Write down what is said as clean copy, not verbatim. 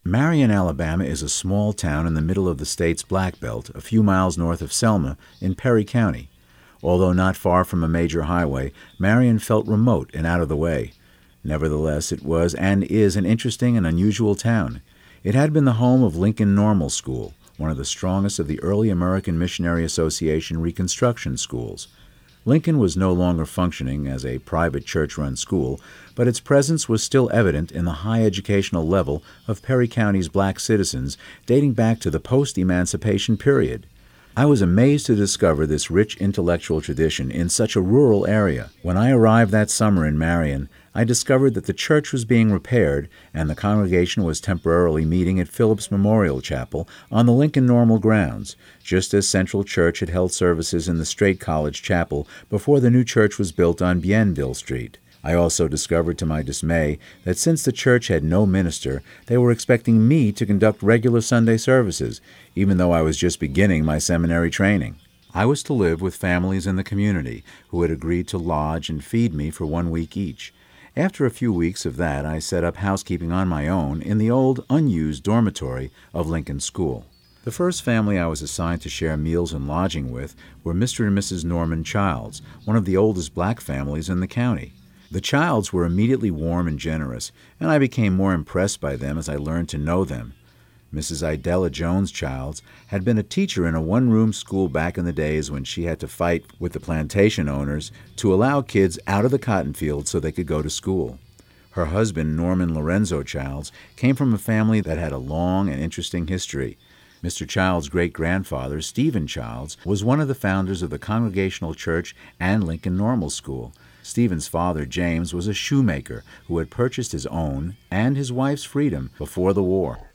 Marion, Alabama is a small town in the middle of the state's Black Belt, a few miles north of Selma in Perry County. Although not far from a major highway, Marion felt remote and out of the way. Nevertheless, it was and is an interesting and unusual town. It had been the home of Lincoln Normal School, one of the strongest of the early American Missionary Association Reconstruction schools. Lincoln was no longer functioning as a private church-run school, but its presence was still evident in the high educational level of Perry County's black citizens dating back to the post-emancipation period. I was amazed to discover this rich intellectual tradition in such a rural area. When I arrived that summer in Marion, I discovered that the church was being repaired and the congregation was temporarily meeting at Phillips Memorial Chapel on the Lincoln Normal grounds, just as Central Church had held services in the Straight College Chapel before the new church was built on Bienville Street. I also discovered to my dismay that since the church had no minister, they were expecting me to conduct regular Sunday services, even though I was just beginning my seminary training. I was to live with families in the community who had agreed to lodge and feed me for 1 week each. After a few weeks of that, I set up housekeeping on my own in the old, unused dormitory of Lincoln School. The first family I was assigned to share meals and lodging with were Mr. and Mrs. Norman Childs, one of the oldest black families in the county. The Childs were immediately warm and generous, and I became more impressed by them as I learned to know them. Mrs. Idella Jones Childs had been a teacher in a one-room school back in the days when she had to fight with the plantation owners to allow kids out of the cotton fields so they could go to school. Her husband, Norman Lorenzo Childs, came from a family that had a long and interesting history. Mr. Child's great-grandfather, Stephen Childs, was one of the founders of the Congregational Church and Lincoln Normal School. Stephen's father, James, was a shoemaker who had purchased his own and his wife's freedom before the war.